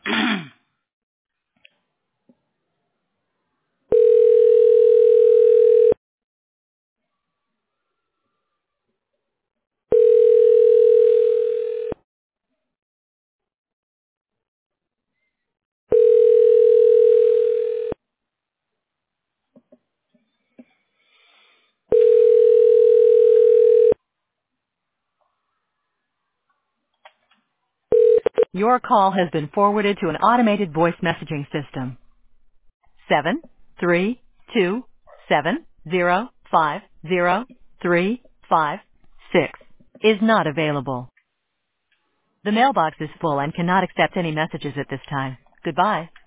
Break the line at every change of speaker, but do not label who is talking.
Your call has been forwarded to an automated voice messaging system. 732-705-0356 is not available. The mailbox is full and cannot accept any messages at this time. Goodbye.